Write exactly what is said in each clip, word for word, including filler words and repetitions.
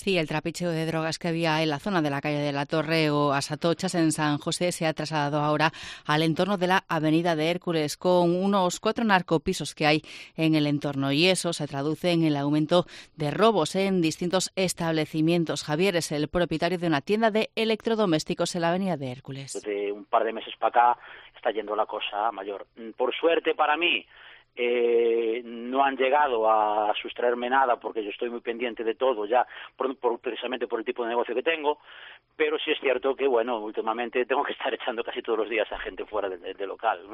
Sí, el trapicheo de drogas que había en la zona de la calle de la Torre o Asatochas en San José se ha trasladado ahora al entorno de la avenida de Hércules, con unos cuatro narcopisos que hay en el entorno, y eso se traduce en el aumento de robos en distintos establecimientos. Javier es el propietario de una tienda de electrodomésticos en la avenida de Hércules. De un par de meses para acá está yendo la cosa mayor. Por suerte para mí, Eh, no han llegado a sustraerme nada porque yo estoy muy pendiente de todo ya, por, por, precisamente por el tipo de negocio que tengo, pero sí es cierto que, bueno, últimamente tengo que estar echando casi todos los días a gente fuera del de, de local, ¿no?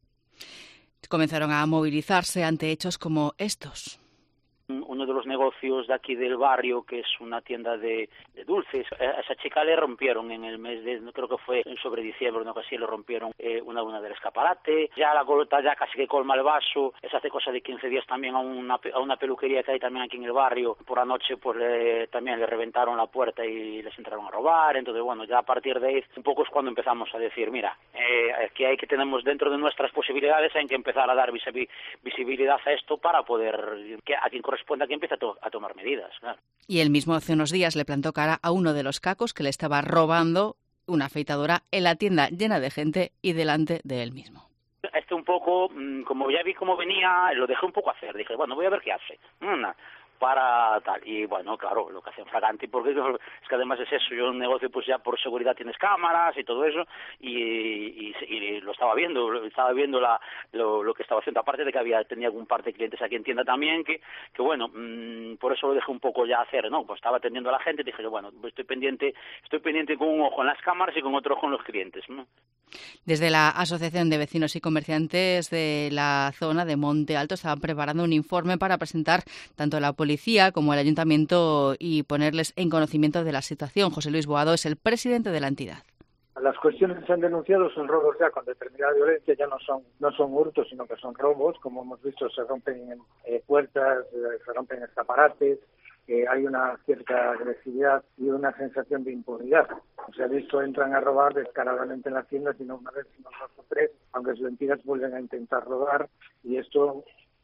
Comenzaron a movilizarse ante hechos como estos. Uno de los negocios de aquí del barrio, que es una tienda de, de dulces, a esa chica le rompieron en el mes de, creo que fue sobre diciembre, no casi le rompieron eh, una una del escaparate. Ya la golota ya casi que colma el vaso. Es hace cosa de quince días también a una, a una peluquería que hay también aquí en el barrio. Por la noche pues le, también le reventaron la puerta y les entraron a robar. Entonces, bueno, ya a partir de ahí un poco es cuando empezamos a decir, mira, eh, aquí hay que tenemos dentro de nuestras posibilidades, hay que empezar a dar visibilidad a esto para poder, que a quien corresponda que empiece a, to a tomar medidas, claro. Y él mismo hace unos días le plantó cara a uno de los cacos que le estaba robando una afeitadora en la tienda llena de gente y delante de él mismo. Este un poco, como ya vi cómo venía, lo dejé un poco hacer. Dije, bueno, voy a ver qué hace. Una, para tal. Y bueno, claro, lo que hacen fragante, porque es que además es eso, yo un negocio pues ya por seguridad tienes cámaras y todo eso, y, y, y lo estaba viendo, lo, estaba viendo la, lo, lo que estaba haciendo, aparte de que había tenía algún par de clientes aquí en tienda también, que, que bueno, mmm, por eso lo dejé un poco ya hacer, ¿no? Pues estaba atendiendo a la gente, dije yo, bueno, pues estoy pendiente, estoy pendiente con un ojo en las cámaras y con otro ojo en los clientes, ¿no? Desde la Asociación de Vecinos y Comerciantes de la zona de Monte Alto estaban preparando un informe para presentar tanto a la policía como al ayuntamiento y ponerles en conocimiento de la situación. José Luis Boado es el presidente de la entidad. Las cuestiones que se han denunciado son robos ya con determinada violencia, ya no son no son hurtos, sino que son robos. Como hemos visto, se rompen eh, puertas, eh, se rompen escaparates, eh, hay una cierta agresividad y una sensación de impunidad. Se ha visto, entran a robar descaradamente en las tiendas, y no una vez, sino dos o tres, aunque sus entidades vuelven a intentar robar, y esto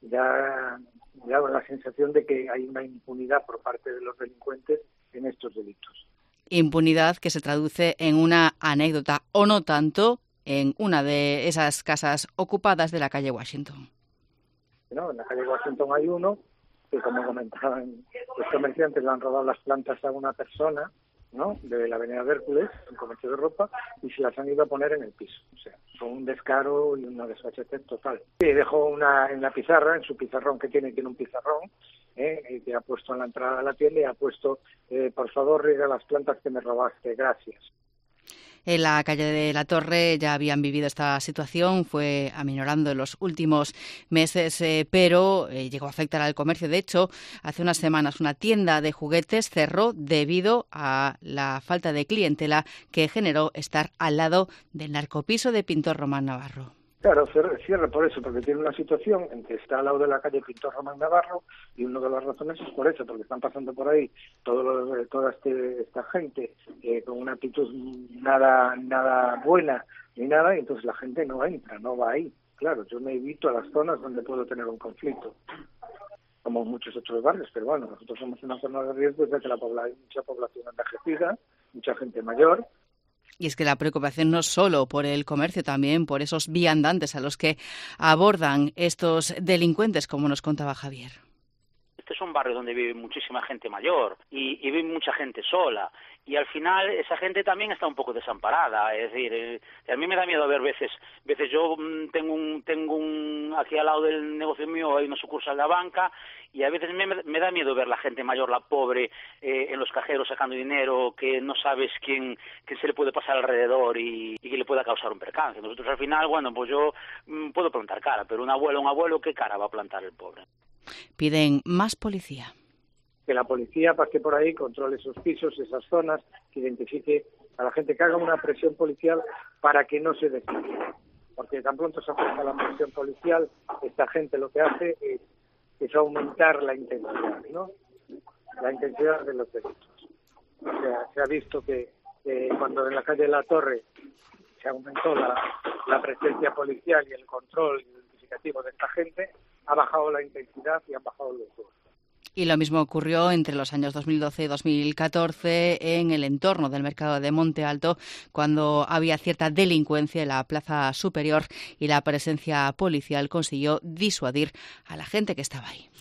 ya da la sensación de que hay una impunidad por parte de los delincuentes en estos delitos. Impunidad que se traduce en una anécdota, o no tanto, en una de esas casas ocupadas de la calle Washington. No, en la calle Washington hay uno que, como comentaban los comerciantes, le han robado las plantas a una persona, ¿no?, de la avenida de Hércules, un comercio de ropa, y se las han ido a poner en el piso. O sea, son un descaro y una desfachatez total. Y dejó una en la pizarra, en su pizarrón que tiene, tiene un pizarrón, eh, que ha puesto en la entrada de la tienda, y ha puesto, eh, por favor, riega las plantas que me robaste, gracias. En la calle de la Torre ya habían vivido esta situación, fue aminorando en los últimos meses, eh, pero eh, llegó a afectar al comercio. De hecho, hace unas semanas una tienda de juguetes cerró debido a la falta de clientela que generó estar al lado del narcopiso de Pintor Román Navarro. Claro, cierra por eso, porque tiene una situación en que está al lado de la calle Pintor Román Navarro, y una de las razones es por eso, porque están pasando por ahí todo lo, toda este, esta gente eh, con una actitud nada nada buena ni nada, y entonces la gente no entra, no va ahí. Claro, yo me evito a las zonas donde puedo tener un conflicto, como muchos otros barrios, pero bueno, nosotros somos una zona de riesgo, ya que la pobla, hay mucha población envejecida, mucha gente mayor. Y es que la preocupación no es solo por el comercio, también por esos viandantes a los que abordan estos delincuentes, como nos contaba Javier. Este es un barrio donde vive muchísima gente mayor y, y vive mucha gente sola. Y al final esa gente también está un poco desamparada, es decir, eh, a mí me da miedo ver veces, veces yo mmm, tengo un, tengo un, aquí al lado del negocio mío hay una sucursal de la banca, y a veces me, me da miedo ver la gente mayor, la pobre, eh, en los cajeros sacando dinero, que no sabes quién, quién se le puede pasar alrededor y, y que le pueda causar un percance. Nosotros al final, bueno, pues yo mmm, puedo plantar cara, pero un abuelo, un abuelo, ¿qué cara va a plantar el pobre? Piden más policía. Que la policía pase por ahí, controle esos pisos, esas zonas, que identifique a la gente, que haga una presión policial para que no se desvíe. Porque tan pronto se acerca la presión policial, esta gente lo que hace es, es aumentar la intensidad, ¿no? La intensidad de los delitos. O sea, se ha visto que eh, cuando en la calle de la Torre se aumentó la, la presencia policial y el control identificativo de esta gente, ha bajado la intensidad y han bajado los dos. Y lo mismo ocurrió entre los años dos mil doce y dos mil catorce en el entorno del mercado de Monte Alto, cuando había cierta delincuencia en la plaza superior y la presencia policial consiguió disuadir a la gente que estaba ahí.